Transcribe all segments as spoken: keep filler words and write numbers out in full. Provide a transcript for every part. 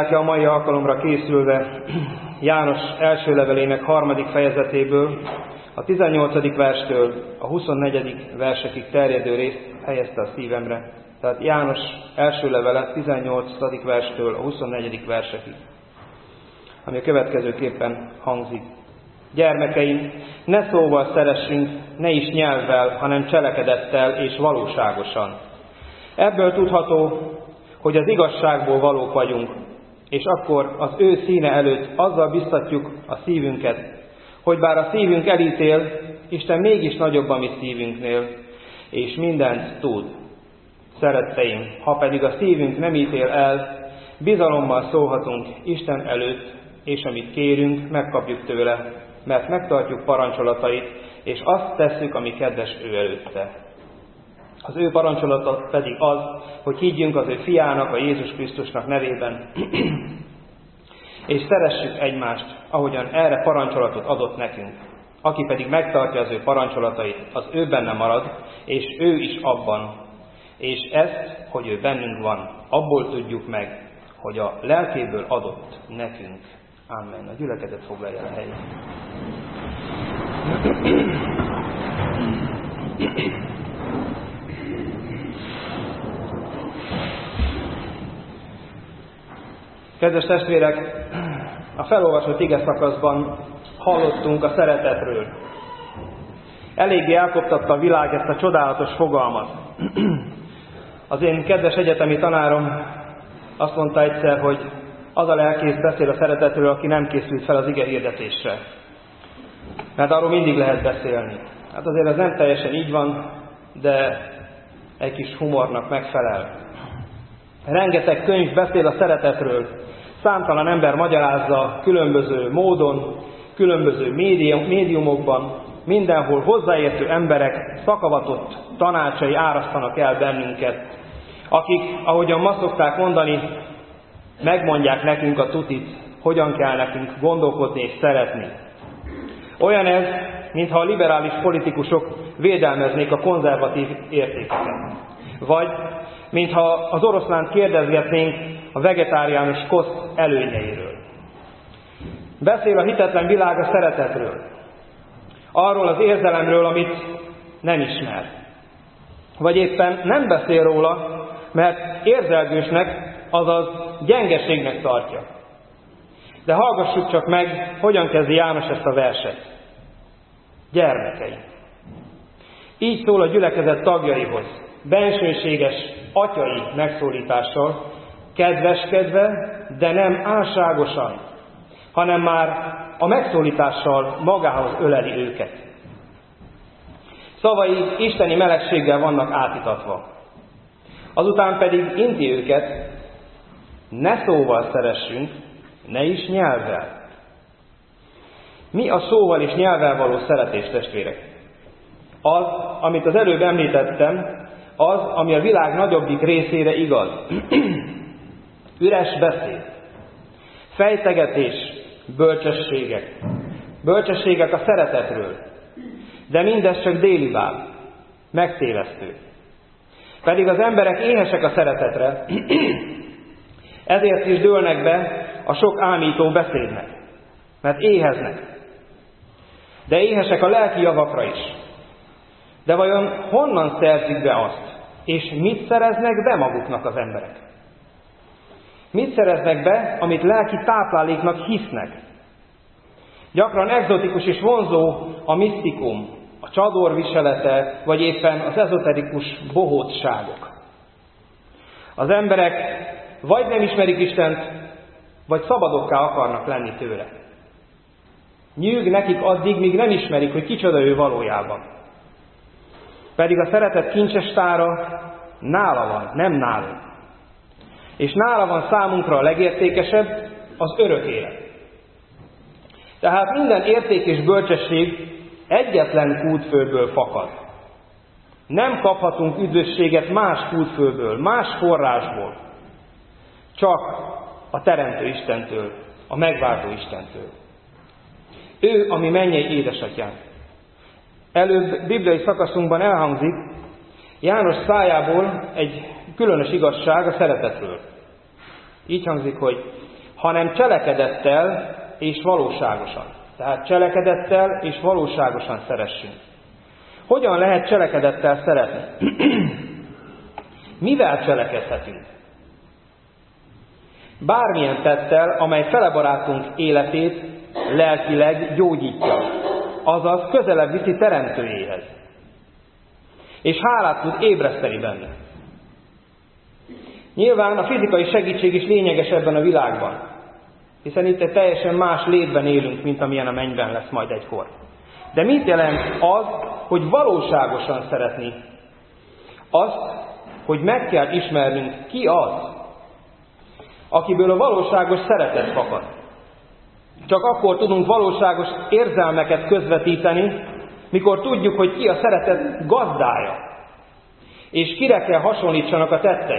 lelke a mai alkalomra készülve János első levelének harmadik fejezetéből, a tizennyolcadik verstől a huszonnegyedik versekig terjedő részt helyezte a szívemre. Tehát János első levele tizennyolcadik verstől a huszonnegyedik versekig, ami a következőképpen hangzik. Gyermekeim, ne szóval szeressünk, ne is nyelvvel, hanem cselekedettel és valóságosan. Ebből tudható, hogy az igazságból valók vagyunk, és akkor az ő színe előtt azzal biztatjuk a szívünket, hogy bár a szívünk elítél, Isten mégis nagyobb a mi szívünknél, és mindent tud. Szeretteim, ha pedig a szívünk nem ítél el, bizalommal szólhatunk Isten előtt, és amit kérünk, megkapjuk tőle, mert megtartjuk parancsolatait, és azt tesszük, ami kedves ő előtte. Az ő parancsolata pedig az, hogy higgyünk az ő fiának, a Jézus Krisztusnak nevében, és szeressük egymást, ahogyan erre parancsolatot adott nekünk. Aki pedig megtartja az ő parancsolatait, az ő benne marad, és ő is abban. És ezt, hogy ő bennünk van, abból tudjuk meg, hogy a lelkéből adott nekünk. Amen. A gyülekezet foglalja a helyét. Kedves testvérek, a felolvasott ige szakaszban hallottunk a szeretetről. Eléggé elkoptatta a világ ezt a csodálatos fogalmat. Az én kedves egyetemi tanárom azt mondta egyszer, hogy az a lelkész beszél a szeretetről, aki nem készült fel az ige hirdetésre. Mert arról mindig lehet beszélni. Hát azért ez nem teljesen így van, de egy kis humornak megfelel. Rengeteg könyv beszél a szeretetről. Számtalan ember magyarázza különböző módon, különböző médiumokban, mindenhol hozzáértő emberek szakavatott tanácsai árasztanak el bennünket, akik, ahogyan ma szokták mondani, megmondják nekünk a tutit, hogyan kell nekünk gondolkodni és szeretni. Olyan ez, mintha a liberális politikusok védelmeznék a konzervatív értékeket. Vagy mintha az oroszlánt kérdezgetnénk a vegetáriánus koszt előnyeiről. Beszél a hitetlen világ a szeretetről. Arról az érzelemről, amit nem ismer. Vagy éppen nem beszél róla, mert érzelgősnek, azaz gyengeségnek tartja. De hallgassuk csak meg, hogyan kezdi János ezt a verset. Gyermekeim. Így szól a gyülekezet tagjaihoz, bensőséges atyai megszólítással, kedveskedve, de nem álságosan, hanem már a megszólítással magához öleli őket. Szavai isteni melegséggel vannak átítatva. Azután pedig inti őket, ne szóval szeressünk, ne is nyelvvel. Mi a szóval és nyelvvel való szeretés, testvérek? Az, amit az előbb említettem, az, ami a világ nagyobbik részére igaz. Üres beszéd, fejtegetés, bölcsességek. Bölcsességek a szeretetről, de mindez csak délibáb, megtévesztő. Pedig az emberek éhesek a szeretetre, ezért is dőlnek be a sok ámító beszédnek, mert éheznek. De éhesek a lelki javakra is. De vajon honnan szerzik be azt? És mit szereznek be maguknak az emberek? Mit szereznek be, amit lelki tápláléknak hisznek? Gyakran egzotikus és vonzó a misztikum, a csador viselete, vagy éppen az ezoterikus bohótságok. Az emberek vagy nem ismerik Istent, vagy szabadokká akarnak lenni tőle. Nyűg nekik addig, míg nem ismerik, hogy kicsoda ő valójában. Pedig a szeretet kincses tára nála van, nem nálunk. És nála van számunkra a legértékesebb, az örök élet. Tehát minden érték és bölcsesség egyetlen kútfőből fakad. Nem kaphatunk üdvösséget más kútfőből, más forrásból. Csak a Teremtő Istentől, a megváltó Istentől. Ő, ami mennyei édesatyánk. Előbb bibliai szakaszunkban elhangzik János szájából egy különös igazság a szeretetről. Így hangzik, hogy hanem cselekedettel és valóságosan. Tehát cselekedettel és valóságosan szeressünk. Hogyan lehet cselekedettel szeretni? Mivel cselekedhetünk? Bármilyen tettel, amely fele barátunk életét lelkileg gyógyítja, azaz közelebb viszi teremtőjéhez, és hálát tud ébreszteni benne. Nyilván a fizikai segítség is lényeges ebben a világban, hiszen itt egy teljesen más létben élünk, mint amilyen a mennyben lesz majd egykor. De mit jelent az, hogy valóságosan szeretni? Azt, hogy meg kell ismernünk, ki az, akiből a valóságos szeretet fakad. Csak akkor tudunk valóságos érzelmeket közvetíteni, mikor tudjuk, hogy ki a szeretet gazdája, és kire kell hasonlítsanak a tettei.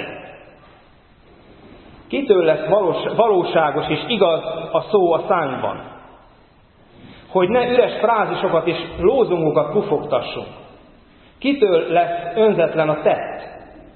Kitől lesz valós, valóságos és igaz a szó a szánkban? Hogy ne üres frázisokat és lózungokat pufogtassunk. Kitől lesz önzetlen a tett?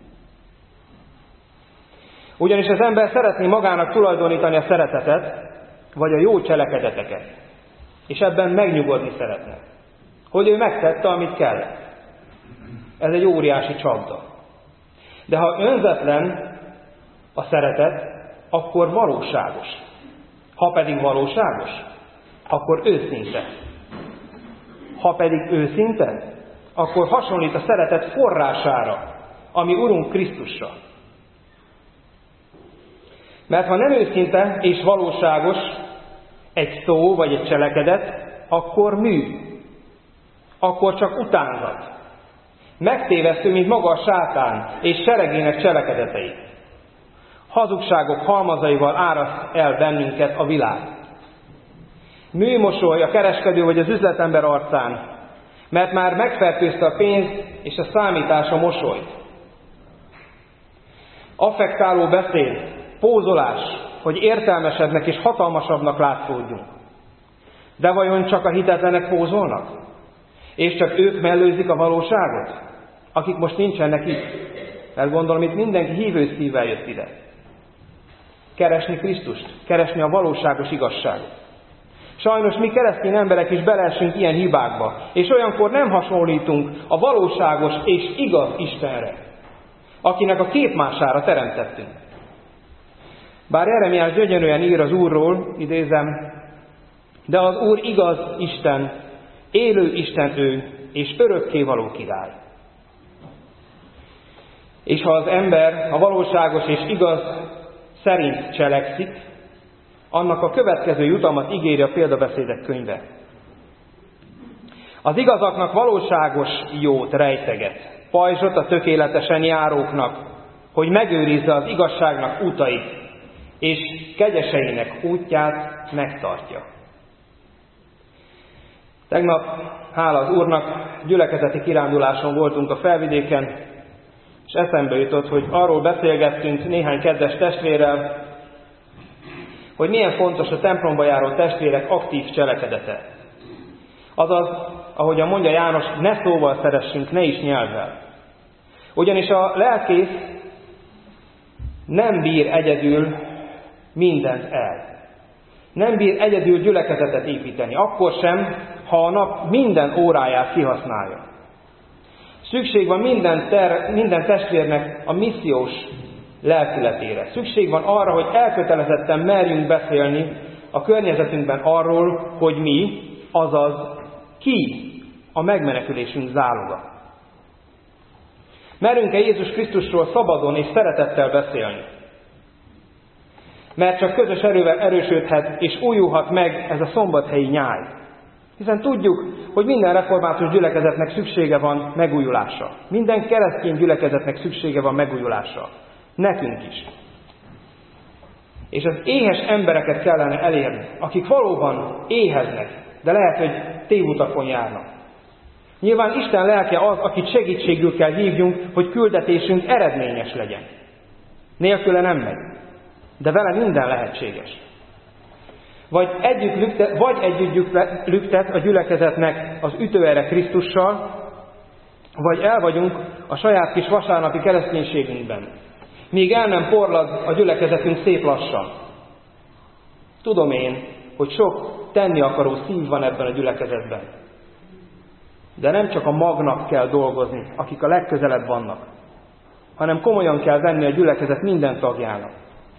Ugyanis az ember szeretné magának tulajdonítani a szeretetet, vagy a jó cselekedeteket. És ebben megnyugodni szeretne. Hogy ő megtette, amit kellett. Ez egy óriási csapda. De ha önzetlen a szeretet, akkor valóságos. Ha pedig valóságos, akkor őszinte. Ha pedig őszinte, akkor hasonlít a szeretet forrására, ami Urunk Krisztusra. Mert ha nem őszinte és valóságos egy szó vagy egy cselekedet, akkor mű. Akkor csak utánzat. Megtévesztő, mint maga a sátán és seregének cselekedetei. Hazugságok halmazaival áraszt el bennünket a világ. Műmosoly a kereskedő vagy az üzletember arcán, mert már megfertőzte a pénz és a számítás a mosolyt. Affektáló beszéd, pózolás, hogy értelmesebbnek és hatalmasabbnak látszódjunk. De vajon csak a hitetlenek pózolnak? És csak ők mellőzik a valóságot? Akik most nincsenek itt. Mert gondolom, itt mindenki hívő szívvel jött ide. Keresni Krisztust, keresni a valóságos igazságot. Sajnos mi keresztény emberek is beleesünk ilyen hibákba, és olyankor nem hasonlítunk a valóságos és igaz Istenre, akinek a képmására teremtettünk. Bár Jeremiás gyönyörűen ír az Úrról, idézem, de az Úr igaz Isten, élő Isten ő, és örökkévaló király. És ha az ember a valóságos és igaz szerint cselekszik, annak a következő jutalmat ígéri a példabeszédek könyve. Az igazaknak valóságos jót rejteget, pajzsot a tökéletesen járóknak, hogy megőrizze az igazságnak útait, és kegyeseinek útját megtartja. Tegnap, hála az Úrnak, gyülekezeti kiránduláson voltunk a Felvidéken, és eszembe jutott, hogy arról beszélgettünk néhány kedves testvérrel, hogy milyen fontos a templomba járó testvérek aktív cselekedete. Azaz, ahogyan mondja János, ne szóval szeressünk, ne is nyelvvel. Ugyanis a lelkész nem bír egyedül mindent el. Nem bír egyedül gyülekezetet építeni, akkor sem, ha a nap minden óráját kihasználja. Szükség van minden, ter, minden testvérnek a missziós lelkületére. Szükség van arra, hogy elkötelezetten merjünk beszélni a környezetünkben arról, hogy mi, azaz ki a megmenekülésünk záloga. Merünk-e Jézus Krisztusról szabadon és szeretettel beszélni? Mert csak közös erővel erősödhet és újulhat meg ez a szombathelyi nyáj. Hiszen tudjuk, hogy minden református gyülekezetnek szüksége van megújulásra. Minden keresztény gyülekezetnek szüksége van megújulásra. Nekünk is. És az éhes embereket kellene elérni, akik valóban éheznek, de lehet, hogy tévutakon járnak. Nyilván Isten lelke az, akit segítségül kell hívjunk, hogy küldetésünk eredményes legyen. Nélküle nem megy. De vele minden lehetséges. Vagy együtt lüktet, vagy együtt lüktet a gyülekezetnek az ütőere Krisztussal, vagy el vagyunk a saját kis vasárnapi kereszténységünkben, míg el nem porlad a gyülekezetünk szép lassan. Tudom én, hogy sok tenni akaró szív van ebben a gyülekezetben. De nem csak a magnak kell dolgozni, akik a legközelebb vannak, hanem komolyan kell venni a gyülekezet minden tagjának.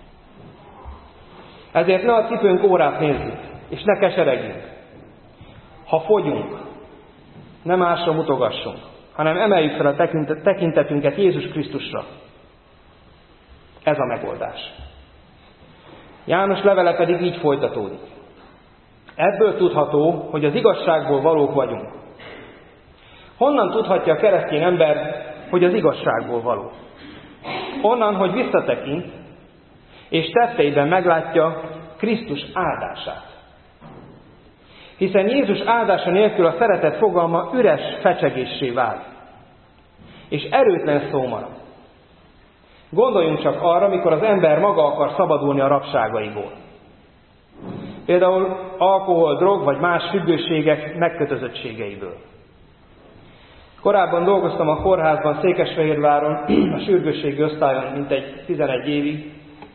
Ezért ne a cipőnk órát nézzük, és ne keseregjünk. Ha fogyunk, ne másra mutogassunk, hanem emeljük fel a tekintetünket Jézus Krisztusra. Ez a megoldás. János levele pedig így folytatódik. Ebből tudható, hogy az igazságból valók vagyunk. Honnan tudhatja a keresztény ember, hogy az igazságból való? Onnan, hogy visszatekint, és tetteiben meglátja Krisztus áldását. Hiszen Jézus áldása nélkül a szeretet fogalma üres fecsegéssé vált, és erőtlen szó marad. Gondoljunk csak arra, mikor az ember maga akar szabadulni a rabságaiból. Például alkohol, drog vagy más függőségek megkötözöttségeiből. Korábban dolgoztam a kórházban, Székesfehérváron, a sürgősségi osztályon mintegy tizenegy évig,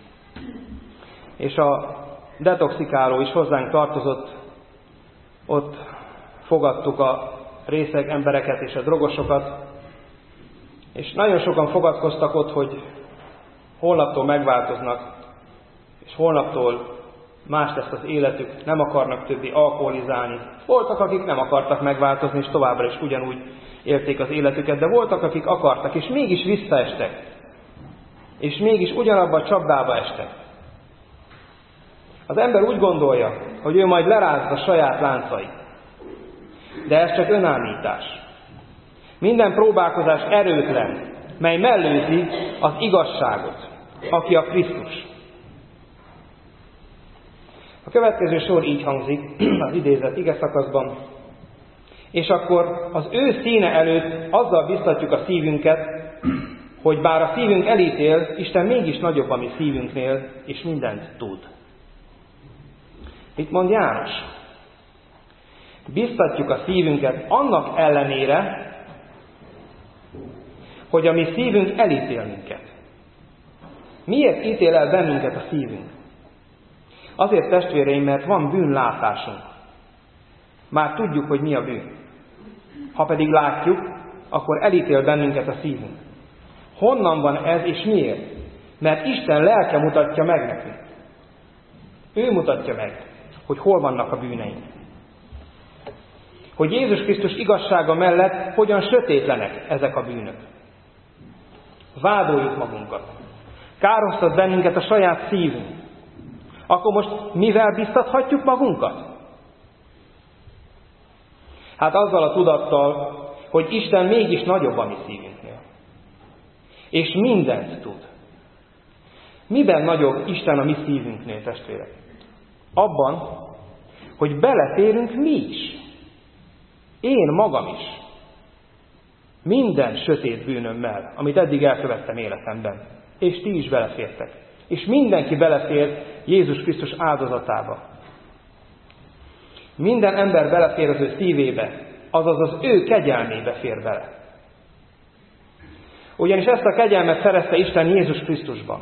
és a detoxikáló is hozzánk tartozott. Ott fogadtuk a részeg embereket és a drogosokat, és nagyon sokan fogadkoztak ott, hogy holnaptól megváltoznak, és holnaptól más lesz az életük, nem akarnak többi alkoholizálni. Voltak, akik nem akartak megváltozni, és továbbra is ugyanúgy élték az életüket, de voltak, akik akartak, és mégis visszaestek. És mégis ugyanabba a csapdába estek. Az ember úgy gondolja, hogy ő majd lerázza a saját láncait. De ez csak önállítás. Minden próbálkozás erőtlen, mely mellőzi az igazságot, aki a Krisztus. A következő sor így hangzik az idézett ige szakaszban. És akkor az ő színe előtt azzal biztatjuk a szívünket, hogy bár a szívünk elítél, Isten mégis nagyobb a mi szívünknél, és mindent tud. Mit mond János? Biztatjuk a szívünket annak ellenére, hogy a mi szívünk elítél minket. Miért ítél el bennünket a szívünk? Azért, testvéreim, mert van bűnlátásunk. Már tudjuk, hogy mi a bűn. Ha pedig látjuk, akkor elítél bennünket a szívünk. Honnan van ez és miért? Mert Isten lelke mutatja meg nekünk. Ő mutatja meg, hogy hol vannak a bűneink. Hogy Jézus Krisztus igazsága mellett hogyan sötétlenek ezek a bűnök. Vádoljuk magunkat. Károsztat bennünket a saját szívünk. Akkor most mivel biztathatjuk magunkat? Hát azzal a tudattal, hogy Isten mégis nagyobb a mi szívünknél. És mindent tud. Miben nagyobb Isten a mi szívünknél, testvérek? Abban, hogy beleférünk mi is. Én magam is. Minden sötét bűnömmel, amit eddig elkövettem életemben. És ti is belefértek. És mindenki belefér Jézus Krisztus áldozatába. Minden ember belefér az ő szívébe, azaz az ő kegyelmébe fér bele. Ugyanis ezt a kegyelmet szerezte Isten Jézus Krisztusban.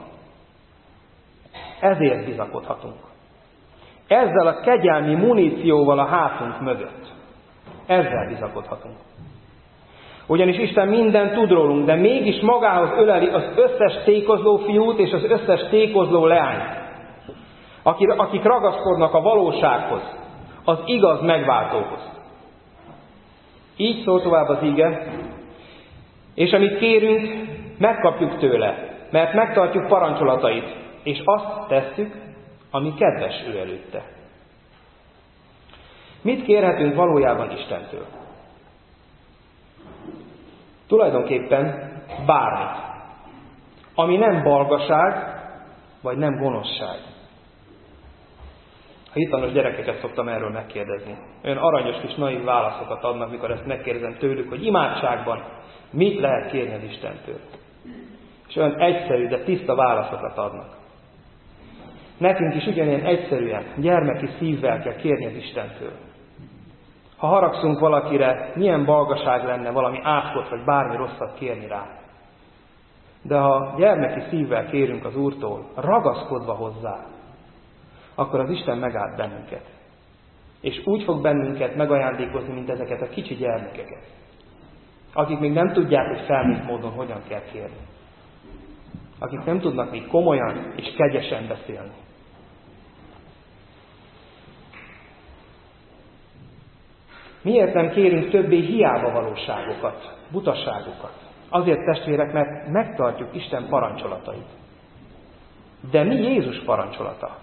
Ezért bizakodhatunk. Ezzel a kegyelmi munícióval a hátunk mögött. Ezzel bizakodhatunk. Ugyanis Isten mindent tud rólunk, de mégis magához öleli az összes tékozló fiút és az összes tékozló leányt, akik ragaszkodnak a valósághoz, az igaz megváltóhoz. Így szól tovább az ige, és amit kérünk, megkapjuk tőle, mert megtartjuk parancsolatait, és azt tesszük, ami kedves ő előtte. Mit kérhetünk valójában Istentől? Tulajdonképpen bármit, ami nem balgaság, vagy nem gonoszság. A hitanos gyerekeket szoktam erről megkérdezni. Olyan aranyos kis naív válaszokat adnak, mikor ezt megkérdezem tőlük, hogy imádságban mit lehet kérni az Istentől. És olyan egyszerű, de tiszta válaszokat adnak. Nekünk is ugyanilyen egyszerűen, gyermeki szívvel kell kérni az Istentől. Ha haragszunk valakire, milyen balgaság lenne valami átkot, vagy bármi rosszat kérni rá. De ha gyermeki szívvel kérünk az Úrtól, ragaszkodva hozzá, akkor az Isten megáld bennünket. És úgy fog bennünket megajándékozni, mint ezeket a kicsi gyermekeket, akik még nem tudják, hogy felnőtt módon hogyan kell kérni. Akik nem tudnak még komolyan és kegyesen beszélni. Miért nem kérünk többé hiába valóságokat, butaságokat? Azért, testvérek, mert megtartjuk Isten parancsolatait. De mi Jézus parancsolata?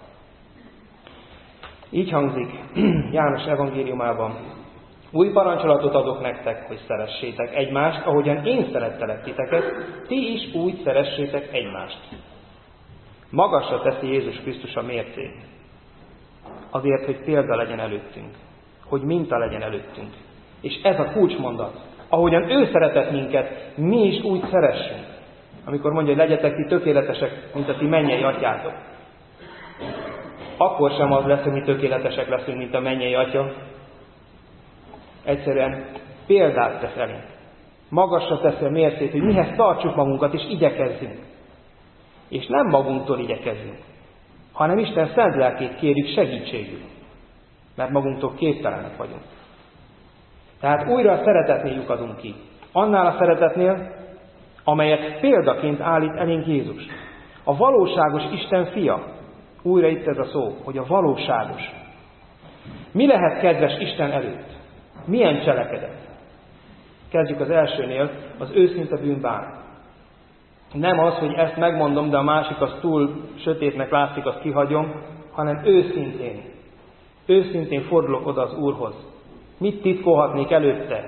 Így hangzik János evangéliumában. Új parancsolatot adok nektek, hogy szeressétek egymást, ahogyan én szerettelek titeket, ti is úgy szeressétek egymást. Magasra teszi Jézus Krisztus a mércét. Azért, hogy példa legyen előttünk. Hogy minta legyen előttünk. És ez a kulcsmondat. Ahogyan ő szeretett minket, mi is úgy szeressünk. Amikor mondja, hogy legyetek ti tökéletesek, mint a ti mennyei atyátok. Akkor sem az lesz, hogy mi tökéletesek leszünk, mint a mennyei atya. Egyszerűen példát tesz elünk. Magasra teszi a mércét, hogy mihez tartsuk magunkat, és igyekezzünk. És nem magunktól igyekezzünk, hanem Isten szent lelkét kérjük segítségül. Mert magunktól képtelenek vagyunk. Tehát újra a szeretetnél lyukadunk ki. Annál a szeretetnél, amelyet példaként állít elénk Jézus. A valóságos Isten fia. Újra itt ez a szó, hogy a valóságos. Mi lehet kedves Isten előtt? Milyen cselekedet? Kezdjük az elsőnél, az őszinte bűnbánat. Nem az, hogy ezt megmondom, de a másik az túl sötétnek látszik, azt kihagyom, hanem őszintén. Őszintén fordulok oda az Úrhoz. Mit titkolhatnék előtte?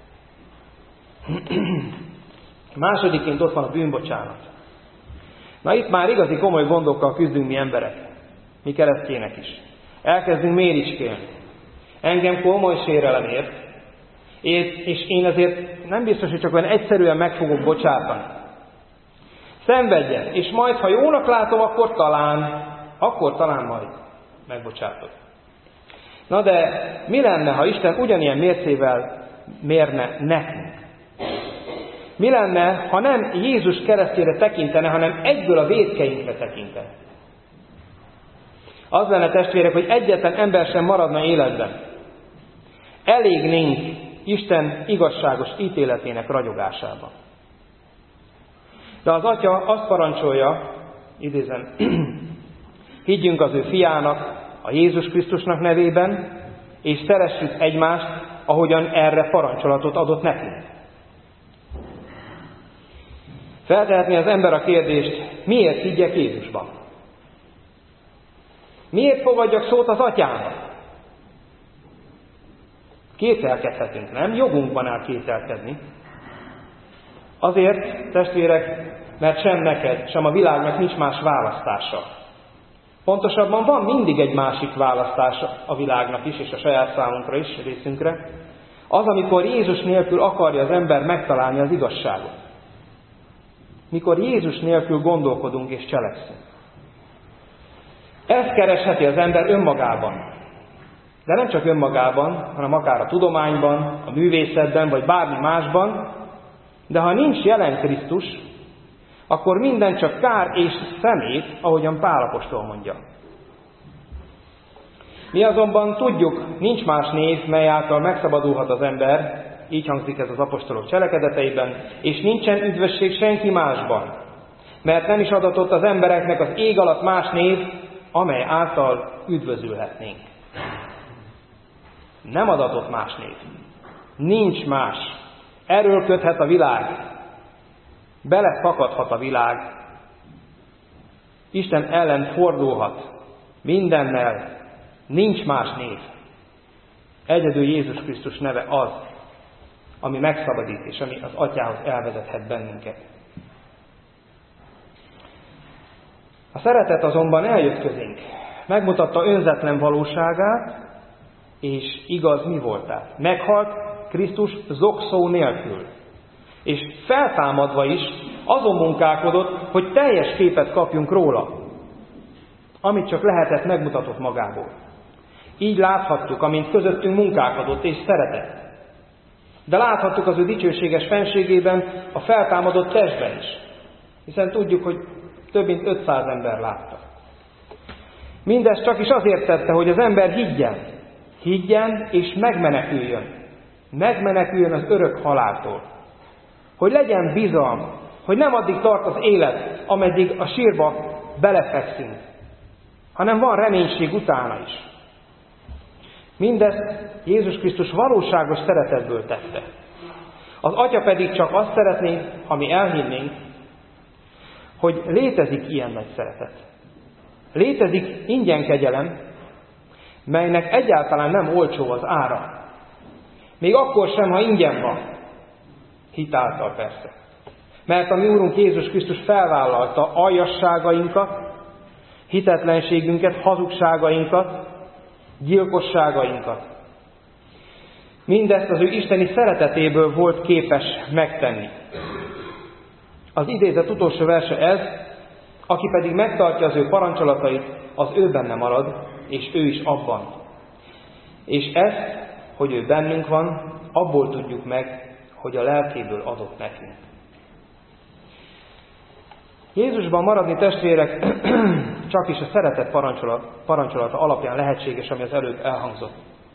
Másodiként ott van a bűnbocsánat. Na itt már igazi komoly gondokkal küzdünk mi emberek. Mi keresztjének is. Elkezdünk méricskélni. Engem komoly sérelem ért, és én azért nem biztos, hogy csak olyan egyszerűen meg fogok bocsátani. Szenvedjen, és majd, ha jónak látom, akkor talán, akkor talán majd megbocsátok. Na de mi lenne, ha Isten ugyanilyen mércével mérne nekünk? Mi lenne, ha nem Jézus keresztjére tekintene, hanem egyből a vétkeinkre tekintene? Az lenne, testvérek, hogy egyetlen ember sem maradna életben. Elégnénk Isten igazságos ítéletének ragyogásában. De az Atya azt parancsolja, idézem, higgyünk az ő fiának, a Jézus Krisztusnak nevében, és szeressük egymást, ahogyan erre parancsolatot adott nekünk. Feltehetné az ember a kérdést, miért higgyek Jézusban? Miért fogadjak szót az Atyának? Kételkedhetünk, nem? Jogunkban áll kételkedni. Azért, testvérek, mert sem neked, sem a világnak nincs más választása. Pontosabban van mindig egy másik választása a világnak is, és a saját számunkra is, részünkre. Az, amikor Jézus nélkül akarja az ember megtalálni az igazságot. Mikor Jézus nélkül gondolkodunk és cselekszünk. Ezt keresheti az ember önmagában. De nem csak önmagában, hanem akár a tudományban, a művészetben, vagy bármi másban. De ha nincs jelen Krisztus, akkor minden csak kár és szemét, ahogyan Pál apostol mondja. Mi azonban tudjuk, nincs más név, mely által megszabadulhat az ember, így hangzik ez az apostolok cselekedeteiben, és nincsen üdvösség senki másban, mert nem is adatott az embereknek az ég alatt más név, amely által üdvözülhetnénk. Nem adatott más név. Nincs más. Erről köthet a világ. Belefakadhat a világ. Isten ellen fordulhat. Mindennel. Nincs más név. Egyedül Jézus Krisztus neve az, ami megszabadít, és ami az Atyához elvezethet bennünket. A szeretet azonban eljött közénk. Megmutatta önzetlen valóságát, és igaz mi voltát. Meghalt Krisztus zokszó nélkül. És feltámadva is azon munkálkodott, hogy teljes képet kapjunk róla. Amit csak lehetett, megmutatott magából. Így láthattuk, amint közöttünk munkálkodott és szeretett. De láthattuk az ő dicsőséges fenségében, a feltámadott testben is. Hiszen tudjuk, hogy több mint ötszáz ember látta. Mindezt csak is azért tette, hogy az ember higgyen. Higgyen és megmeneküljön. Megmeneküljön az örök haláltól. Hogy legyen bizalma, hogy nem addig tart az élet, ameddig a sírba belefekszünk, hanem van reménység utána is. Mindezt Jézus Krisztus valóságos szeretetből tette. Az Atya pedig csak azt szeretné, ha mi elhinnénk, hogy létezik ilyen nagy szeretet. Létezik ingyen kegyelem, melynek egyáltalán nem olcsó az ára. Még akkor sem, ha ingyen van. Hitáltal persze. Mert a mi Úrunk Jézus Krisztus felvállalta aljasságainkat, hitetlenségünket, hazugságainkat, gyilkosságainkat. Mindezt az ő isteni szeretetéből volt képes megtenni. Az idézet utolsó verse ez, aki pedig megtartja az ő parancsolatait, az ő benne marad, és ő is abban. És ezt, hogy ő bennünk van, abból tudjuk meg, hogy a lelkéből adott nekünk. Jézusban maradni, testvérek, csak is a szeretet parancsolat, parancsolata alapján lehetséges, ami az előbb elhangzott.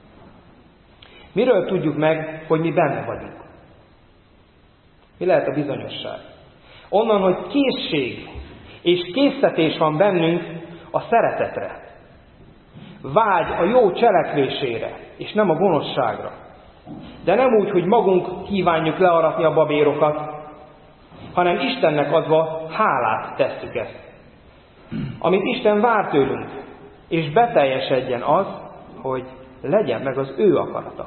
Miről tudjuk meg, hogy mi benne vagyunk? Mi lehet a bizonyosság? Onnan, hogy készség és késztetés van bennünk a szeretetre. Vágy a jó cselekvésére, és nem a gonoszságra. De nem úgy, hogy magunk kívánjuk learatni a babérokat, hanem Istennek adva hálát tesszük ezt. Amit Isten vár tőlünk, és beteljesedjen az, hogy legyen meg az ő akarata.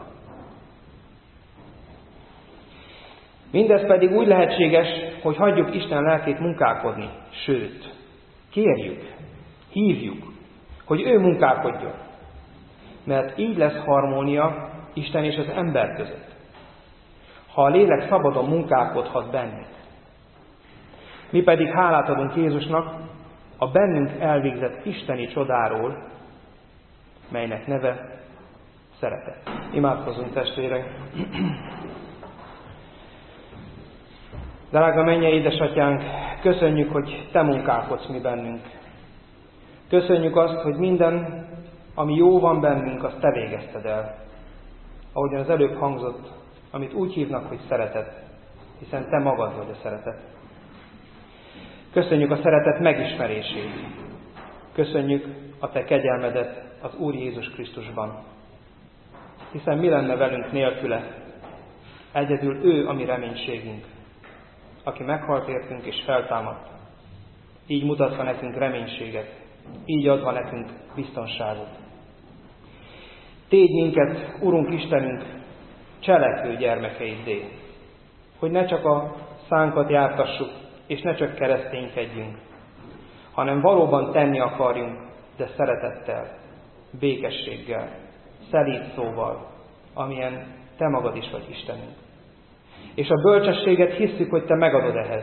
Mindez pedig úgy lehetséges, hogy hagyjuk Isten lelkét munkálkodni, sőt, kérjük, hívjuk, hogy ő munkálkodjon. Mert így lesz harmónia Isten és az ember között. Ha a lélek szabadon munkálkodhat bennünk. Mi pedig hálát adunk Jézusnak a bennünk elvégzett isteni csodáról, melynek neve szeretet. Imádkozzunk, testvérek! Drága mennyei édesatyánk, köszönjük, hogy te munkálkodsz mi bennünk. Köszönjük azt, hogy minden, ami jó van bennünk, azt te végezted el. Ahogyan az előbb hangzott, amit úgy hívnak, hogy szeretet, hiszen te magad vagy a szeretet. Köszönjük a szeretet megismerését. Köszönjük a te kegyelmedet az Úr Jézus Krisztusban. Hiszen mi lenne velünk nélküle? Egyedül ő a mi reménységünk, aki meghalt értünk és feltámadt. Így mutatva nekünk reménységet, így adva nekünk biztonságot. Tégy minket, Urunk Istenünk, cselekvő gyermekeiddé, hogy ne csak a szánkat jártassuk, és ne csak kereszténykedjünk, hanem valóban tenni akarjunk, de szeretettel, békességgel, szelíd szóval, amilyen te magad is vagy Istenünk. És a bölcsességet hisszük, hogy te megadod ehhez,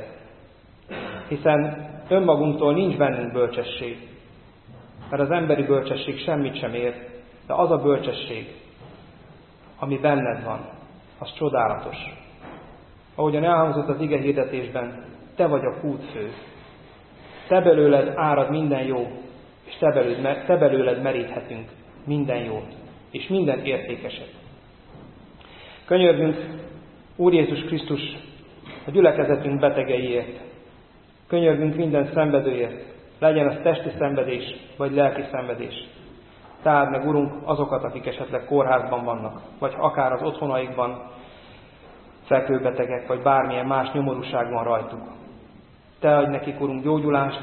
hiszen önmagunktól nincs bennünk bölcsesség, mert az emberi bölcsesség semmit sem ér, de az a bölcsesség, ami benned van, az csodálatos. Ahogyan elhangzott az ige hirdetésben, te vagy a kútfő. Te belőled árad minden jó, és te belőled, te belőled meríthetünk minden jót, és minden értékeset. Könyörgünk, Úr Jézus Krisztus, a gyülekezetünk betegeiért. Könyörgünk minden szenvedőért, legyen az testi szenvedés, vagy lelki szenvedés. Te áld meg, Urunk, azokat, akik esetleg kórházban vannak, vagy akár az otthonaikban fekvőbetegek, vagy bármilyen más nyomorúság van rajtuk. Te adj nekik, Urunk, gyógyulást,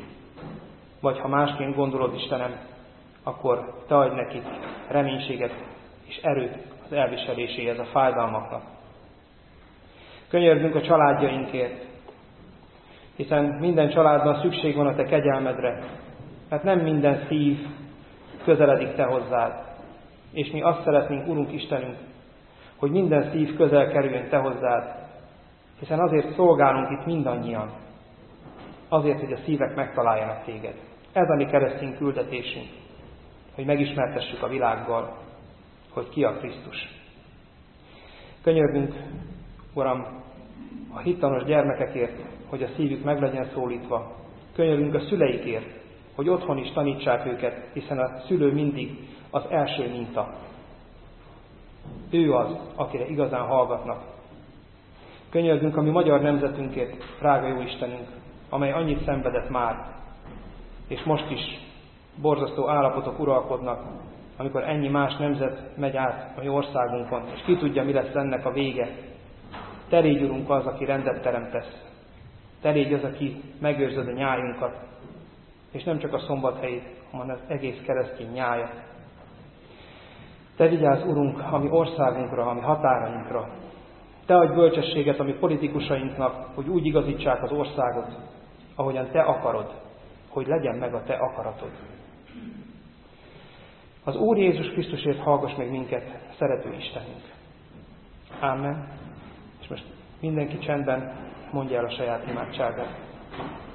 vagy ha másként gondolod, Istenem, akkor te adj nekik reménységet és erőt az elviseléséhez a fájdalmaknak. Könyörgünk a családjainkért, hiszen minden családban szükség van a te kegyelmedre, mert nem minden szív közeledik te hozzád. És mi azt szeretnénk, Urunk Istenünk, hogy minden szív közel kerüljön te hozzád, hiszen azért szolgálunk itt mindannyian, azért, hogy a szívek megtaláljanak téged. Ez a mi keresztény küldetésünk, hogy megismertessük a világgal, hogy ki a Krisztus. Könyörgünk, Uram, a hittanos gyermekekért, hogy a szívük meg legyen szólítva. Könyörgünk a szüleikért, hogy otthon is tanítsák őket, hiszen a szülő mindig az első minta. Ő az, akire igazán hallgatnak. Könyörgünk a mi magyar nemzetünkért, drága jó Istenünk, amely annyit szenvedett már, és most is borzasztó állapotok uralkodnak, amikor ennyi más nemzet megy át a mi országunkon, és ki tudja, mi lesz ennek a vége. Te légy, Urunk, az, aki rendet teremtesz. Te légy az, aki megőrzöd a nyájunkat, és nem csak a szombathelyét, hanem az egész keresztény nyájat. Te vigyázz, Urunk, a mi országunkra, a mi határainkra. Te adj bölcsességet a mi politikusainknak, hogy úgy igazítsák az országot, ahogyan Te akarod, hogy legyen meg a Te akaratod. Az Úr Jézus Krisztusért hallgass meg minket, szerető Istenünk. Ámen. És most mindenki csendben mondja el a saját imádságát.